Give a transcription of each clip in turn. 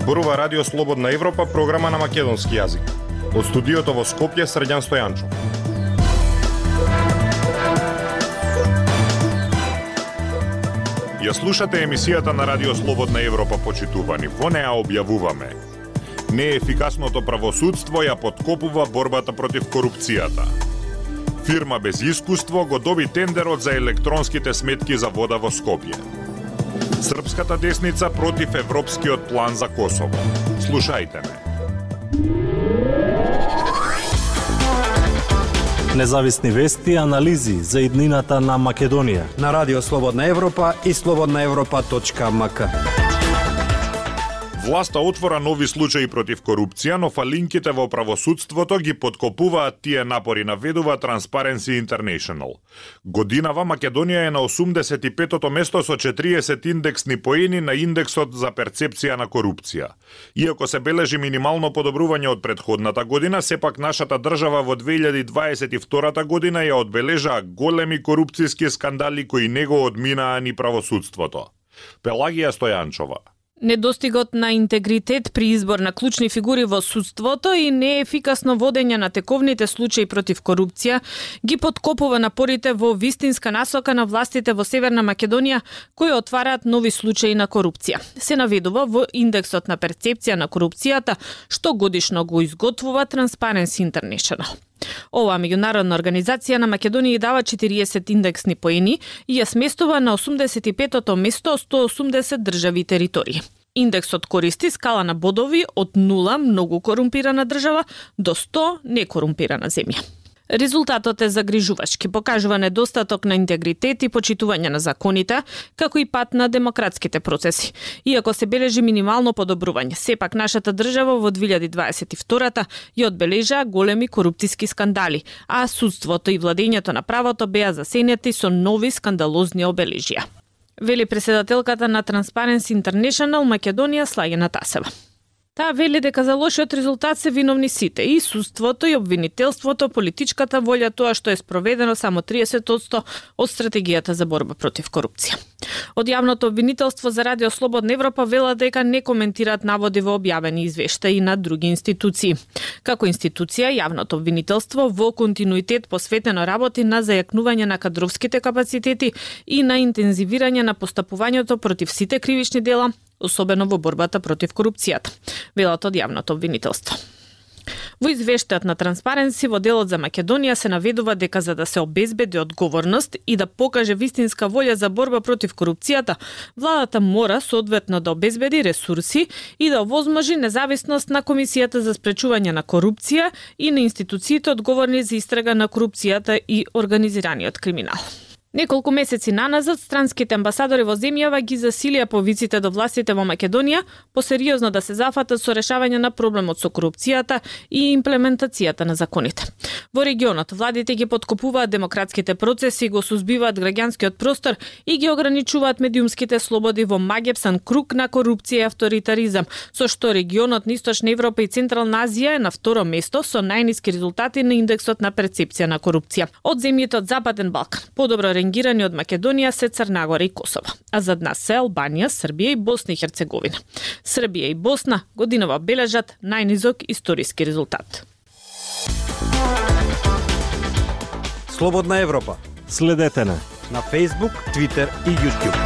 Зборува Радио Слободна Европа, програма на македонски јазик. Од студиото во Скопје, Срđan Стојанчов. Ја слушате емисијата на Радио Слободна Европа, почитувани. Во неа објавуваме: неефикасното правосудство ја подкопува борбата против корупцијата. Фирма без искуство го доби тендерот за електронските сметки за вода во Скопје. Српската десница против Европскиот план за Косово. Слушајте ме. Независни вести и анализи за иднината на Македонија на Радио Слободна Европа и slobodnaevropa.mk. Власта отвора нови случаи против корупција, но фалинките во правосудството ги подкопуваат тие напори, наведува Transparency International. Годинава Македонија е на 85-тото место со 40 индексни поени на индексот за перцепција на корупција. Иако се бележи минимално подобрување од претходната година, сепак нашата држава во 2022 година ја одбележаа големи корупцијски скандали кои не го одминаа ни правосудството. Пелагија Стојанчова. Недостигот на интегритет при избор на клучни фигури во судството и неефикасно водење на тековните случаи против корупција ги подкопува напорите во вистинска насока на властите во Северна Македонија, кои отвараат нови случаи на корупција. Се наведува во индексот на перцепција на корупцијата, што годишно го изготвува Transparency International. Оваа меѓународна организација на Македонија дава 40 индексни поени и ја сместува на 85-тото место од 180 држави и територии. Индексот користи скала на бодови од 0 многу корумпирана држава до 100 некорумпирана земја. Резултатот е загрижувачки, покажува недостаток на интегритет и почитување на законите, како и пат на демократските процеси. Иако се бележи минимално подобрување, сепак нашата држава во 2022 ја одбележаа големи коруптиски скандали, а судството и владењето на правото беа засенети со нови скандалозни обележја. Вели преседателката на Transparency International Македонија Слагена Тасева. Таа вели дека за лошиот резултат се виновни сите, и судството, и обвинителството, политичката волја, тоа што е спроведено само 30% од стратегијата за борба против корупција. Од јавното обвинителство за Радио Слободна Европа вела дека не коментираат наводи во објавени извештаи на други институции. Како институција, јавното обвинителство во континуитет посветено работи на зајакнување на кадровските капацитети и на интензивирање на постапувањето против сите кривични дела, особено во борбата против корупцијата, велат од јавното обвинителство. Во извештајот на Transparency во делот за Македонија се наведува дека за да се обезбеди одговорност и да покаже вистинска волја за борба против корупцијата, владата мора соодветно да обезбеди ресурси и да овозможи независност на Комисијата за спречување на корупција и на институциите одговорни за истрага на корупцијата и организираниот криминал. Неколку месеци наназад, странските амбасадори во земјава ги засилија повиците до властите во Македонија посериозно да се зафатат со решавање на проблемот со корупцијата и имплементацијата на законите. Во регионот, владите ги подкопуваат демократските процеси, го сузбиваат граѓанскиот простор и ги ограничуваат медиумските слободи во магепсан круг на корупција и авторитаризам, со што регионот на Источна Европа и Централна Азија е на второ место со најниски резултати на индексот на перцепција на корупција. Од земјите од Западен Балкан, подобро ренгирани од Македонија се Црна Гора и Косово, а зад нас се Албанија, Србија и Босна и Херцеговина. Србија и Босна годинава бележат најнизок историски резултат. Слободна Европа. Следете на Facebook, Twitter и YouTube.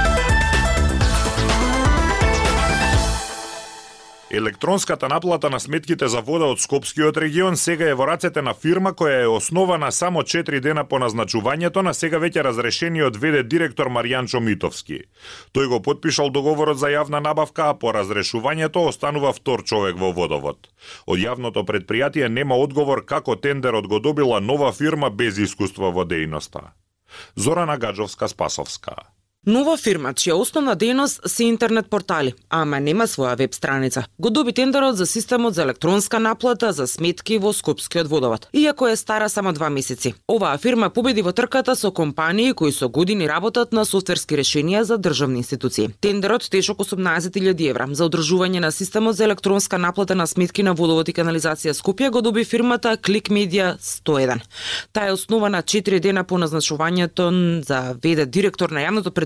Електронската наплата на сметките за вода од Скопскиот регион сега е во рацете на фирма која е основана само 4 дена по назначувањето на сега веќе разрешениот ВД директор Маријан Чомитовски. Тој го потпишал договорот за јавна набавка, а по разрешувањето останува втор човек во водовод. Од јавното претпријатие нема одговор како тендерот го добила нова фирма без искуство во дејноста. Зорана Гаджовска-Спасовска. Нова фирма, чија основна дејност се интернет портали, ама нема своја веб страница, го доби тендерот за системот за електронска наплата за сметки во Скопскиот водовод, иако е стара само 2 месеци. Оваа фирма победи во трката со компании кои со години работат на софтверски решенија за државни институции. Тендерот тешок 18.000 евра за одржување на системот за електронска наплата на сметки на водовод и канализација Скопје го доби фирмата Click Media 101. Таа е основана 4 дена по назначувањето за ВД директор на јавното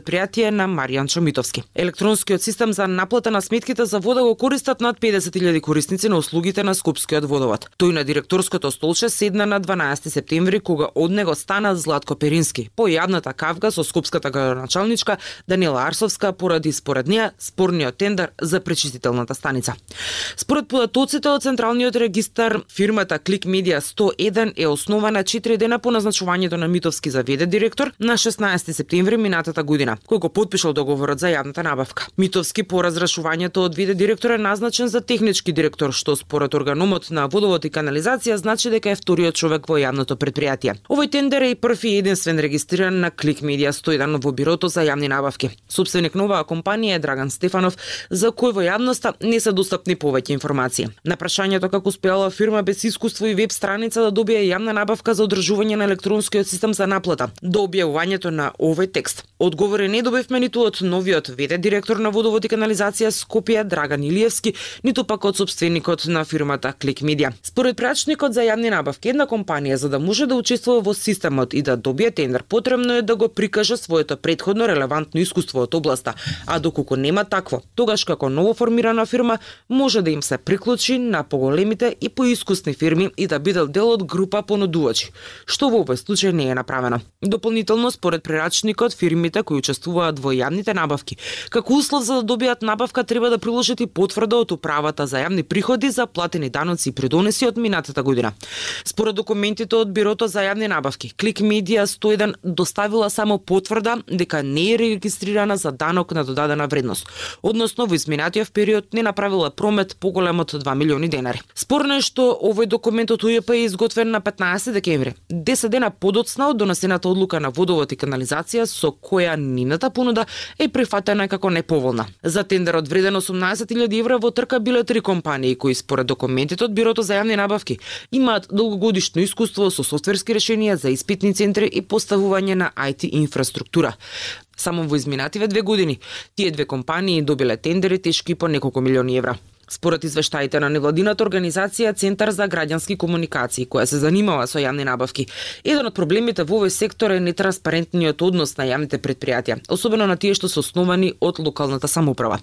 предпријатие на Маријан Чомитовски. Електронскиот систем за наплата на сметките за вода го користат над 50.000 корисници на услугите на Скопскиот водовод. Тој на директорското столче седна на 12 септември кога од него стана Златко Перински, по јавната кавга со скопската градоначалничка Данила Арсовска поради според неа спорниот тендер за пречистителната станица. Според податоците од Централниот регистар, фирмата Клик Медија 101 е основана 4 дена по назначувањето на Митовски за ВД директор на 16 септември минатата година, кој го потпишал договорот за јавната набавка. Митовски по разрешувањето од ВД директор е назначен за технички директор, што според органумот на водовод и канализација значи дека е вториот човек во јавното предпријатие. Овој тендер е и прв и единствен регистриран на Клик Медија 101 во бирото за јавни набавки. Собственик на оваа компанија е Драган Стефанов, за кој во јавноста не се достапни повеќе информации. На прашањето како успеала фирма без искуство и веб страница да добие јавна набавка за одржување на електронскиот систем за наплата до објавувањето на овој текст, одговори не добивме ниту од новиот ВД директор на водовод и канализација Скопје Драган Илиевски, ниту пак од сопственикот на фирмата Клик Медија. Според прачникот за јавни набавки, една компанија за да може да учествува во системот и да добие тендер, потребно е да го прикаже своето претходно релевантно искуство од областа, а доколку нема такво, тогаш како новоформирана фирма може да им се приклучи на поголемите и поискусни фирми и да биде дел од група понудувачи, што во овој случај не е направено. Дополнително, според прерачникот, фирмите кои учествуваат во јавните набавки, како услов за да добијат набавка треба да приложат и потврда од управата за јавни приходи за платени даноци и придонеси од минатата година. Според документите од бирото за јавни набавки, Клик Медија 101 доставила само потврда дека не е регистрирана за данок на додадена вредност, односно во изминатиот период не направила промет поголем од 2 милиони денари. Спорно е што овој документ од УЈП е изготвен на 15 декември, 10 дена подоцна од донесената одлука на водовод и канализација со која нивната понуда е прифатена како неповолна. За тендерот вреден 18.000 евра во трка биле 3 компании кои според документите од бирото за јавни набавки имаат долгогодишно искуство со софтверски решенија за испитни центри и поставување на IT инфраструктура. Само во изминативе 2 години, тие две компании добиле тендери тешки по неколку милиони евра. Според извештаите на невладината организација Центар за граѓански комуникации, која се занимава со јавни набавки, еден од проблемите во овој сектор е нетранспарентниот однос на јавните предпријатија, особено на тие што се основани од локалната самоуправа.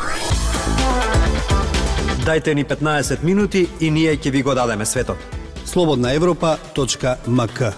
Дайте ни 15 минути и ние ќе ви го дадеме светот. slobodnaevropa.mk.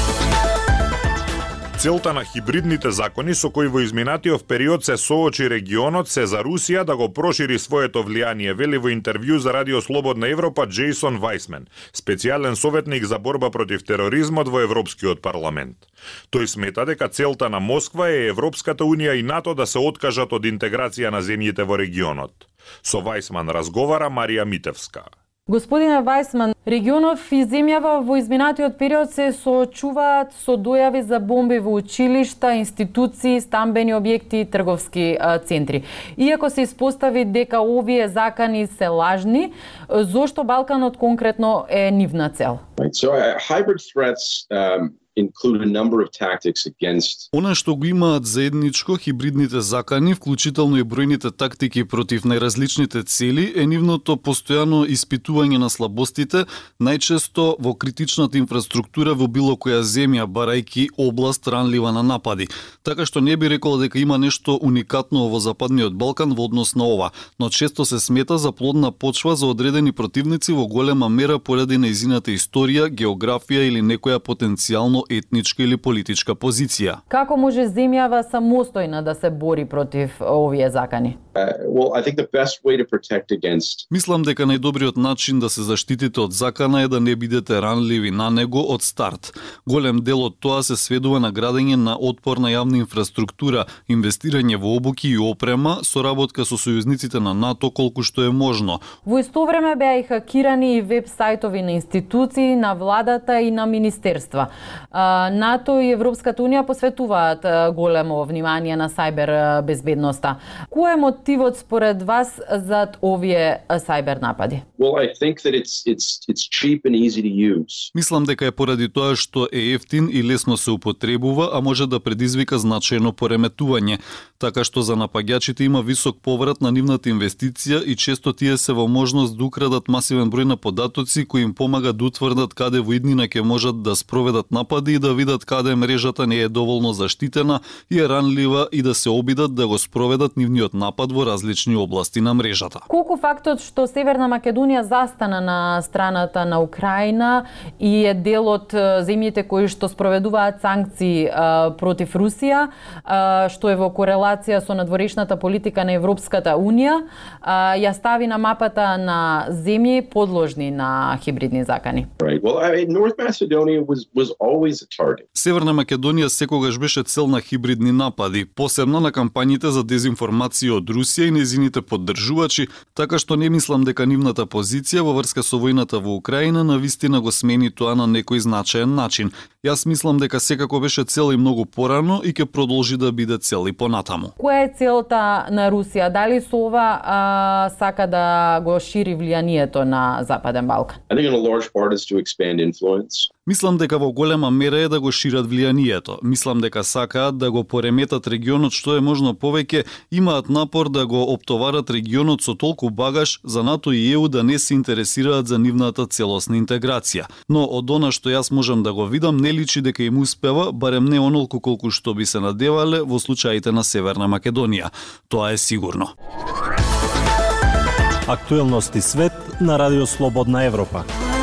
Целта на хибридните закони со кои во изминатиот период се соочи регионот се за Русија да го прошири своето влијание, вели во интервју за Радио Слободна Европа Джейсон Вајсмен, специјален советник за борба против тероризмот во Европскиот парламент. Тој смета дека целта на Москва е Европската унија и НАТО да се откажат од интеграција на земјите во регионот. Со Вајсман разговара Марија Митевска. Господине Вајсман, регионот и земјава во изминатиот период се соочуваат со дојави за бомби во училишта, институции, стамбени објекти и трговски центри. Иако се испостави дека овие закани се лажни, зошто Балканот конкретно е нивна цел? So hybrid threats include a number of tactics against. Она што го имаат заедничко хибридните закани, вклучително и бројните тактики против најразличните цели, е нивното постојано испитување на слабостите, најчесто во критичната инфраструктура во било која земја, барајки област ранлива на напади. Така што не би рекол дека има нешто уникатно во Западниот Балкан во однос на ова, но често се смета за плодна почва за одредени противници во голема мера поради нејзината историја, географија или некоја потенцијално етничка или политичка позиција. Како може земјава самостојна да се бори против овие закани? Well, I think the best way to protect against. Мислам дека најдобриот начин да се заштитите од закана е да не бидете ранливи на него од старт. Голем дел од тоа се сведува на градење на отпорна јавна инфраструктура, инвестирање во обуки и опрема, соработка со сојузниците на НАТО колку што е можно. Во исто време беа и хакирани и веб сајтови на институции, на владата и на министерства. НАТО и Европската унија посветуваат големо внимание на сајбер безбедноста. Кој е мотивот според вас зад овие сајбер напади? Well, I think that it's it's cheap and easy to use. Мислам дека е поради тоа што е ефтин и лесно се употребува, а може да предизвика значајно пореметување, така што за напаѓачите има висок поврат на нивната инвестиција и често тие се во можност да украдат масивен број на податоци кои им помагат да утврдат каде во иднина ќе можат да спроведат напади и да видат каде мрежата не е доволно заштитена и е ранлива и да се обидат да го спроведат нивниот напад во различни области на мрежата. Колку фактот што Северна Македонија застана на страната на Украина и е дел од земјите кои што спроведуваат санкции против Русија, што е во корелација со надворешната политика на Европската Унија, ја стави на мапата на земји подложни на хибридни закани. Right. Well, North Macedonia was always a target. Северна Македонија секогаш беше цел на хибридни напади, посебно на кампањите за дезинформација од Русија и незините поддржувачи, така што не мислам дека нивната позиција во врска со војната во Украина навистина го смени тоа на некој значаен начин. Јас мислам дека секако беше цел и многу порано и ќе продолжи да биде цел и понатаму. Која е целта на Русија? Дали со ова сака да го шири влијанието на Западен Балкан? I think in a large part is to expand influence. Мислам дека во голема мера е да го шират влијанието. Мислам дека сакаат да го пореметат регионот што е можно повеќе, имаат напор да го оптоварат регионот со толку багаж за НАТО и ЕУ да не се интересираат за нивната целосна интеграција. Но од она што јас можам да го видам, не личи дека им успева, барем не онолку колку што би се надевале во случаите на Северна Македонија. Тоа е сигурно. Актуелности свет на Радио Слободна Европа.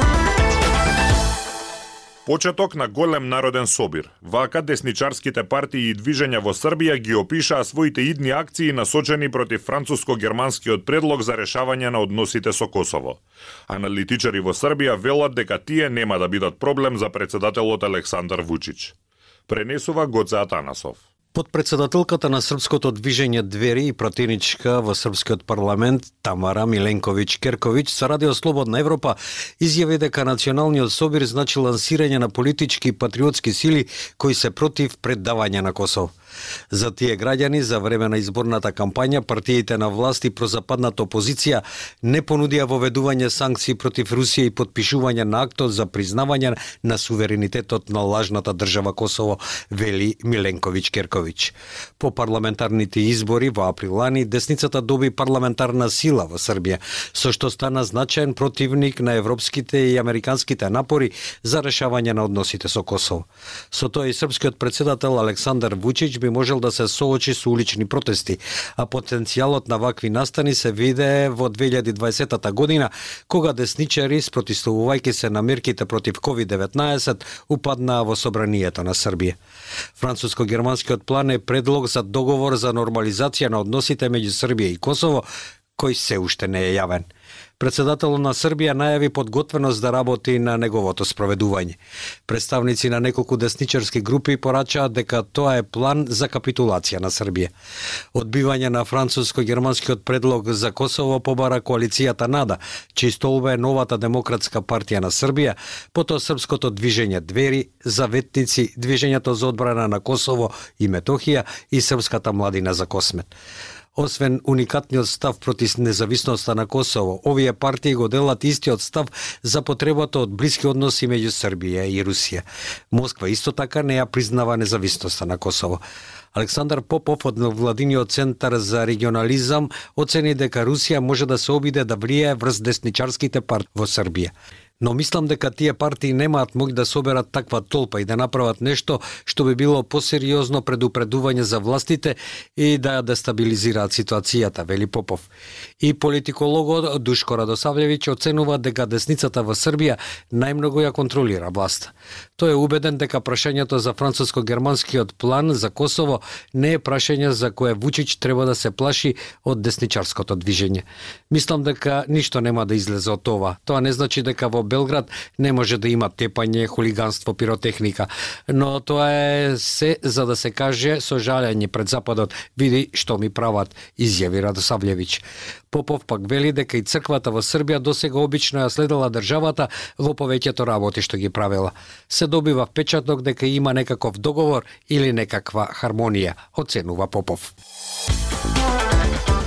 Почеток на голем народен собир. Вака десничарските партии и движења во Србија ги опишаа своите идни акции насочени против француско-германскиот предлог за решавање на односите со Косово. Аналитичари во Србија велат дека тие нема да бидат проблем за председателот Александар Вучич. Пренесува Гоце Атанасов. Подпредседателката на српското движење Двери и пратеничка во српскиот парламент Тамара Миленковиќ-Керковиќ со Радио Слободна Европа изјави дека националниот собир значи лансирање на политички и патриотски сили кои се против предавање на Косово. За тие граѓани, за време на изборната кампања, партиите на власт и прозападната опозиција не понудија воведување санкции против Русија и подпишување на актот за признавање на суверенитетот на лажната држава Косово, вели Миленковиќ-Керковиќ. По парламентарните избори во април лани, десницата доби парламентарна сила во Србија, со што стана значаен противник на европските и американските напори за решавање на односите со Косово. Со тоа и српскиот председател Александар Вучич би можел да се соочи со улични протести, а потенцијалот на вакви настани се виде во 2020 година, кога десничари, спротивувајќи се на мерките против COVID-19, упаднаа во собранието на Србија. Француско-германскиот план е предлог за договор за нормализација на односите меѓу Србија и Косово, кој се уште не е јавен. Председателот на Србија најави подготвеност да работи на неговото спроведување. Представници на неколку десничарски групи порачаат дека тоа е план за капитулација на Србија. Одбивање на француско-германскиот предлог за Косово побара коалицијата НАДА, чиј столб е новата демократска партија на Србија, потоа српското движење Двери, Заветници, движењето за одбрана на Косово и Метохија и Српската младина за Космет. Освен уникатниот став против независноста на Косово, овие партии го делат истиот став за потребата од блиски односи меѓу Србија и Русија. Москва исто така не ја признава независноста на Косово. Александар Попов од Владиниот центар за регионализам оцени дека Русија може да се обиде да влијае врз десничарските партии во Србија. Но мислам дека тие партии немаат моќ да соберат таква толпа и да направат нешто што би било посериозно предупредување за властите и да ја дестабилизираат ситуацијата, вели Попов. И политикологот Душко Радосавлевиќ оценува дека десницата во Србија најмногу ја контролира власта. Тој е убеден дека прашањето за француско-германскиот план за Косово не е прашање за кое Вучич треба да се плаши од десничарското движење. Мислам дека ништо нема да излезе од това. Тоа не значи дека во Белград не може да има тепање, хулиганство, пиротехника, но тоа е се за да се каже со жалење пред Западот, види што ми прават, изјави Радосавлевиќ. Попов пак вели дека и црквата во Србија досега обично ја следела државата во повеќето работи што ги правела. Се добива впечаток дека има некаков договор или некаква хармонија, оценува Попов.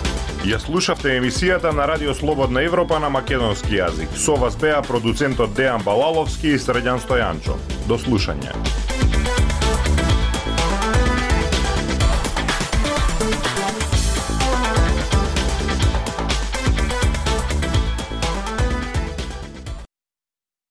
Ја слушавте емисијата на Радио Слободна Европа на македонски јазик. Со вас беа продуцентот Дејан Балаловски и Срđan Стојанчо. До слушање.